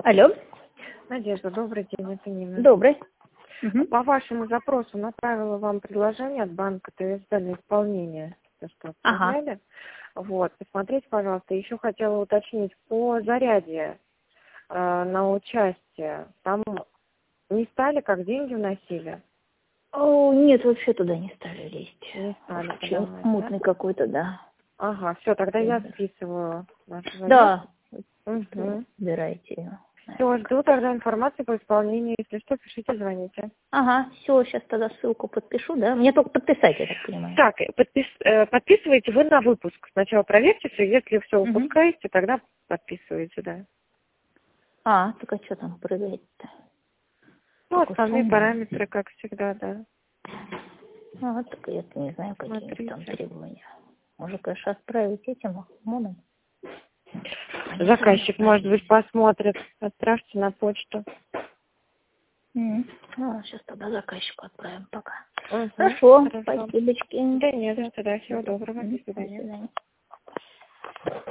Алло. Надежда, добрый день, это Нина. Добрый. По вашему запросу направила вам предложение от банка ТСД на исполнение, то, что отправляли. Вот, посмотрите, пожалуйста. Еще хотела уточнить по заряде на участие. Там не стали, как деньги вносили? Нет, вообще туда не стали лезть. Не стали подавать, мутный да? какой-то, да. Ага, все, тогда я списываю вашу заявку. Да. Убирайте ее. Все, жду тогда информации по исполнению. Если что, пишите, звоните. Ага, все, сейчас тогда ссылку подпишу, да? Мне только подписать, я так понимаю. Так, подписываете вы на выпуск. Сначала проверьте все, если все упускаете, тогда подписываете, да. Так а что там проверять-то? Ну, основные параметры, как всегда, да. Так я не знаю, какие там требования. Может, конечно, отправить этим ОМОНом? Заказчик, может быть, посмотрит. Отправьте на почту. Сейчас тогда заказчику отправим пока. Хорошо, спасибочки. Да нет, всего доброго. До свидания.